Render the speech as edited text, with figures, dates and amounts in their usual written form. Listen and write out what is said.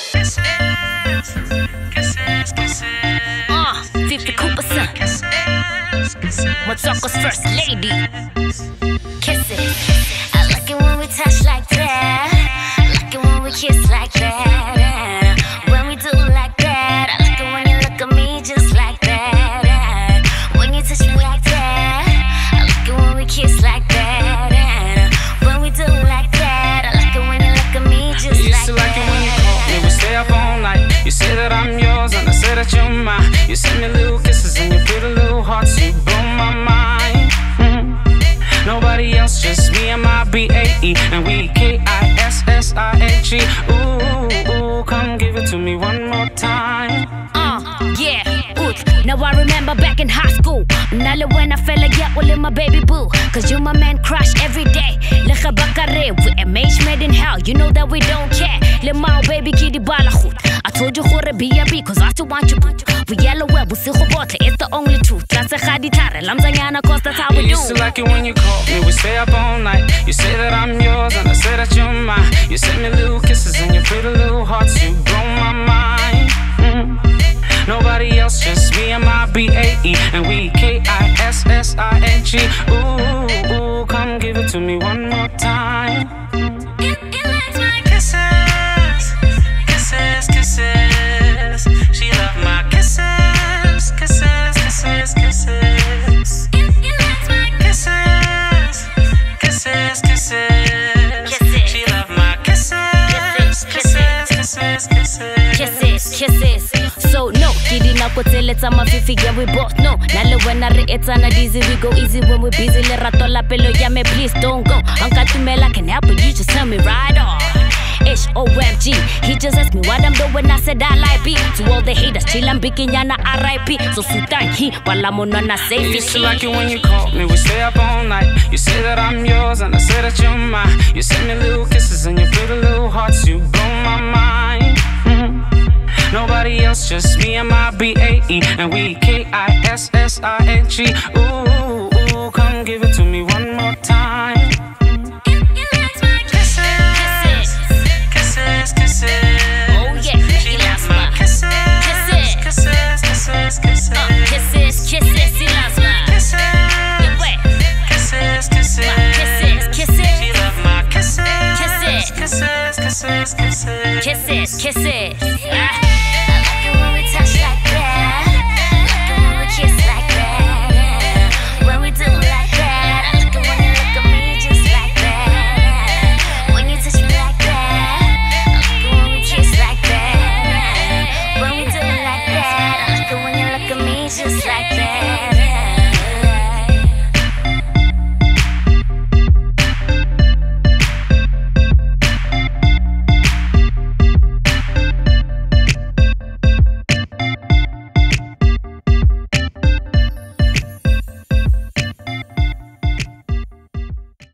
50 Cooper son. What's Uncle's first lady? Kisses. I like it when we touch like that. I like it when we kiss like that. When we do like that. I like it when you look at me just like that. When you touch me like that. I like it when we kiss like that. When we do like that. I like it when you look at me just like that. You used to like it when you call me, we stay up all night. You say that I'm yours and I say that you're mine. You send me little kisses and you pretty little hearts. You blow my mind. Nobody else, just me and my B-A-E. And we K-I-S-S-I-H-E. Ooh, come give it to me one more time. Yeah, oof. Now I remember back in high school. Nala when I fell again, well in my baby boo. Cause you my man crush every day. Lecha bakare, we MH made in hell. You know that we don't care. Le mao baby kitty balachut. I told you hore B.A.B. cause I still want you boo. We yellow web, we see it's the only truth. That's a khaditare, lamzanyana cause that's how we do. You used to like it when you call me, we stay up all night. You say that I'm yours and I say that you're mine. You send me little kisses and your pretty little hearts. You blow my mind. Nobody else, just me and my B-A-E. And we K-I-S-S-I-N-G. Ooh, come give it to me one more time. Kisses, kisses, kisses. She love my kisses, kisses, kisses, kisses. Kisses, kisses, kisses. She love my kisses, kisses, kisses, kisses. Kisses. So no, kidding up with it, I'm a fifi, yeah, we both know. Nala when I it's on a dizzy, we go easy when we busy. Le rato la pelo, yeah, me please don't go. Uncle Tumela can help it, you just tell me right off. H-O-M-G, he just asked me what I'm doing, I said I like beat. To all the haters, chill and bikin yana R.I.P. So sutan he, while I'm on a safe. You used to like it when you call me, we stay up all night. You say that I'm yours and I say that you're mine. You send me little kisses and your pretty little hearts. You blow my mind. Nobody else, just me and my B-A-E. And we K-I-S-S-I-N-G. Ooh, come give it to me one more time. Kisses, kisses. Oh yeah, She loves my kisses, kisses, kisses, kisses. Kisses, kisses, he loves my Kisses, kisses, kisses, kisses. She loves my kisses, Kisses. kisses, kisses, kisses. Kisses, kisses. I like it when we touch like that. I like it when we kiss like that. When we do like that. I like it when you look at me just like that. When you touch me like that. I like it when we kiss like that. When we do like that. I like it when you look at me just like that.